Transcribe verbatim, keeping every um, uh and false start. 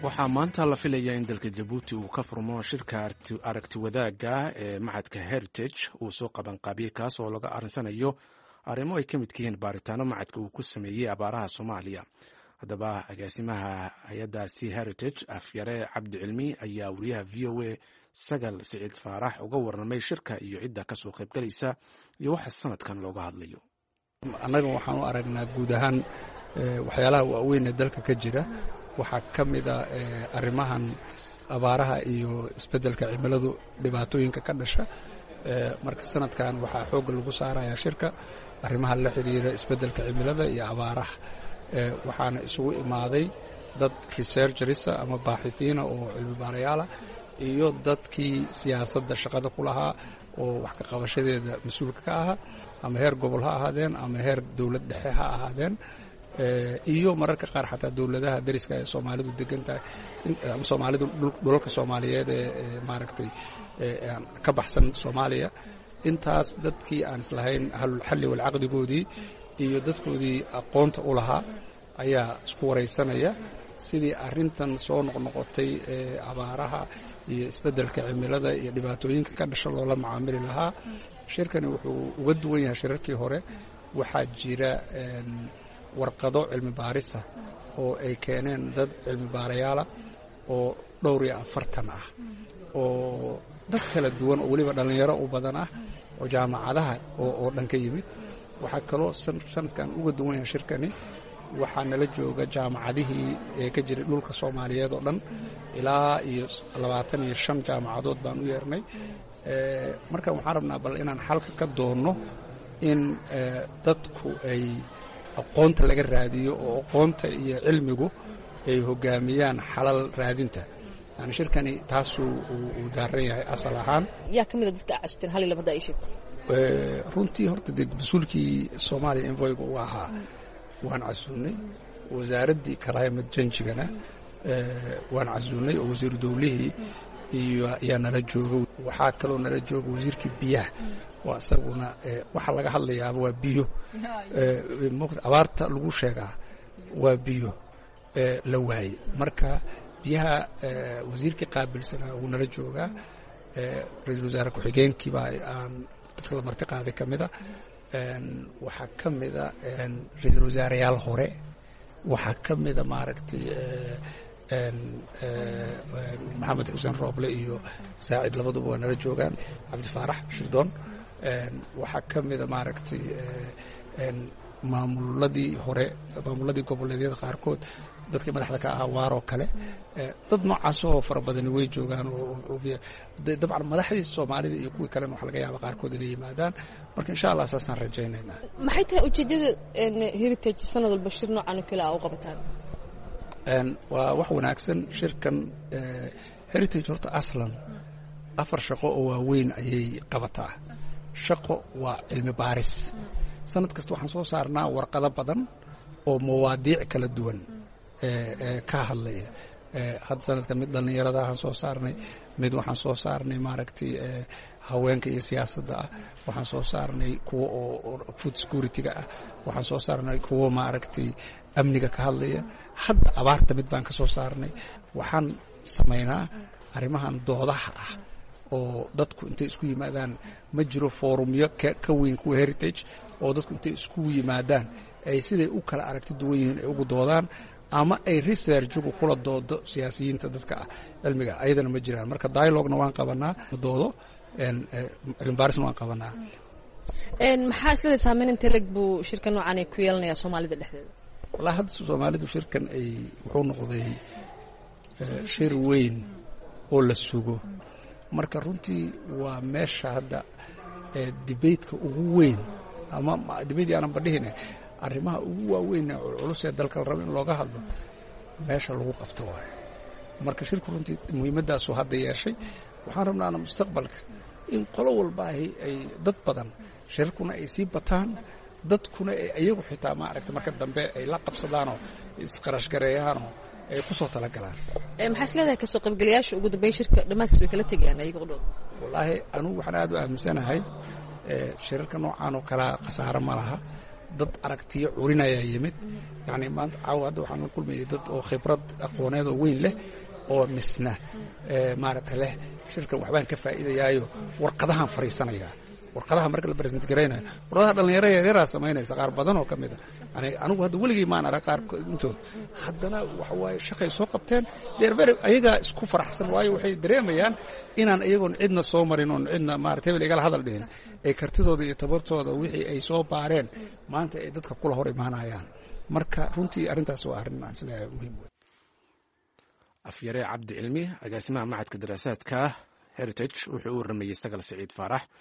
waxaa maanta la filayaa in dalka Jabuuti uu ka furmo shirka aragti wadaagga ee macadka Heritage uu soo qabanqaabiyey kaas oo laga arinsanayo arrimo ay ka mid yihiin baaritaano macadka uu ku sameeyey abaaraha Soomaaliya. haddaba agaasimaha hay-addaasi Heritage Afyare Cabdi Cilmi ayaa wariyaha V O A Sagal Siciid Faarax uga warramay shirka iyo cidda ka soo qaybgalaysa iyo waxa sanadkan looga hadlayo. annaga waxaan u aragnaa guud ahaan waxyaalaha waaweyn ee dalka ka jira waxaa ka mid ah arrimahan abaaraha iyo isbeddelka cimiladu dhibaatooyinka ka dhasha. marka sanadkan waxaa xoog lagu saarayaa shirka arrimaha la xiriira isbeddelka cimilada iyo abaaraha. waxaana isugu imaaday dad researchers ama baaxithiina oo cilmi baarayaal ah iyo dadkii siyaasadda shaqada ku lahaa oo wax ka qabashadeeda mas'uulka ka ahaa ama heer gobol ha ahaadeen ama heer dawlad dhexe ha ahaadeen iyo mararka qaar xataa dawladaha dariska ee Soomaalidu degan tahay ama Soomaalidu dhulalka Soomaaliyeed ee maaragtay ka baxsan Soomaaliya. intaas dadkii aan islahayn halul xalli wal aqdigoodii iyo dadkoodii aqoonta u lahaa ayaa isku wareysanaya sidii arrintan soo noqnoqotay ee abaaraha iyo isbeddelka cimilada iyo dhibaatooyinka ka dhasha loola macaamili lahaa. shirkani wuxuu uga duwan yahay shirarkii hore. waxaa jira warqado cilmi baarisa oo ay keeneen dad cilmi baarayaala oo dhowr iyo afartan ah oo dad kala duwan oo weliba dhallinyaro u badan ah oo jaamacadaha oo dhan ka yimid. waxaa kaloo sanadkan uga duwan yahay shirkani waxaa nala jooga jaamacadihii ee ka jiray dhulka Soomaaliyeed oo dhan ilaa iyo labaatan iyo shan jaamacadood baan u yeernay. marka waxaan rabnaa bal inaan xalka ka doonno in dadku ay aqoonta laga raadiyo oo aqoonta iyo cilmigu ay hogaamiyaan xalal raadinta. yani shirkani taasuu uu daaran yahay asal ahaan. yaa ka mid a dadka cashteen hal iyo labada ay sheegtay runtii horta dee mas-uulkii Soomaaliya envoyga uu ahaa waan casuunay. wasaaraddii climate change-gana waan casuunay oo wasiiru dawlihii iyo ayaa nala jooga. waxaa kaloo nala jooga wasiirkii biyaha waa isaguna waxa laga hadlayaaba waa biyo. abaarta lagu sheegaa waa biyo la waayey. marka biyaha wasiirkii qaabilsanaa wuu nala joogaa. ra-iisul wasaare ku-xigeenkii baa aan dadka la marti qaaday ka mida. waxaa ka mida ra-iisul wasaareyaal hore. waxaa ka mida maaragtay maxamed xuseen rooble iyo saacid labaduba waa nala joogaan. cabdi faarax shirdoon. waxaa ka mida maaragtay maamuladii hore maamuladii goboleedyada qaarkood dadkii madaxda ka ahaa waaroo kale. dad noocaas oo fara badani way joogaan oo dabcan madaxdii Soomaalida iyo kuwii kalena wax laga yaaba qaarkood inay yimaadaan. marka insha Allah saasaan rajaynaynaa. maxay tahay ujeedada Heritage sanad walba shir noocan oo kale ah u qabataan? waa wax wanaagsan. shirkan Heritage horta aslan afar shaqo oo waaweyn ayay qabataa. shaqo waa cilmi baaris. sanad kasta waxaan soo saarnaa warqado badan oo mawaadiic kala duwan ka hadlaya. hadda sanadkan mid dhallinyarada aan soo saarnay, mid waxaan soo saarnay maaragtay haweenka iyo siyaasadda ah, waxaan soo saarnay kuwa oo food security-ga ah, waxaan soo saarnay kuwa maaragtay amniga ka hadlaya. hadda abaarta mid baan ka soo saarnay. waxaan samaynaa arrimahan doodaha ah oo dadku intay isku yimaadaan. ma jiro forumyo ka weyn kuwa Heritage oo dadku intay isku yimaadaan ay siday u kala aragti duwan yihiin ay ugu doodaan ama ay research-gu kula doodo siyaasiyiinta dadka ah cilmiga ayadana ma jiraan. marka dialogue-na waan qabanaa, doodo cilmi baarisna waan qabanaa. maxaa isla saameyn inta lag buu shirkan noocan ay ku yeelanayaa Soomaalida dhexdeeda? wallahi hadda Soomaalidu shirkan ay wuxuu noqday shir weyn oo la sugo. marka runtii waa meesha hadda debate-ka ugu weyn ama debate aanan badhihine arrimaha ugu waaweyn culus ee dalka la rabo in looga hadlo meesha lagu qabto waaye. marka shirku runtii muhiimadaasu hadda yeeshay. waxaan rabnaana mustaqbalka in qolo walba ay dad badan shirkuna ay sii bataan, dadkuna ay iyagu xitaa maaragtay marka dambe ay la qabsadaanoo isqarash gareeyaanoo ay ku soo talagalaan. maxaa isleedahay ka soo qaybgalayaasha ugu dambeyn shirka dhammaadkiis way kala tegayaan ayaga dhow? wallaahi anugu waxaan aad u aaminsanahay shirarka noocan oo kala khasaaro ma laha. dad aragtiyo curinayaa yimid yani maanta caawa hadda waxaan la kulmayay dad oo khibrad aqooneed oo weyn leh oo misna maaragta leh shirkan waxbaan ka faa'iidayaayo warqadahan fariisanayaa warqadaha marka la present gareynayo warqadaha dhalinyaro yaryara samaynaysa qaar badan oo ka mid a yani anigu hadda weligii maan arag qaar intood haddana waxa waaye shaqay soo qabteen deerber ayagaa isku faraxsan waayo waxay dareemayaan inaan iyagoon cidna soo marin oon cidna maarata hebel igala hadal dhihin ay kartidooda iyo tabartooda wixii ay soo baareen maanta ay dadka kula hor imaanayaan marka runtii arrintaas waa arrin aan isleeyahay muhiim wey. afyare cabdi cilmi agaasimaha macadka daraasaadka heritage wuxuu u waramayey sagal siciid faarax.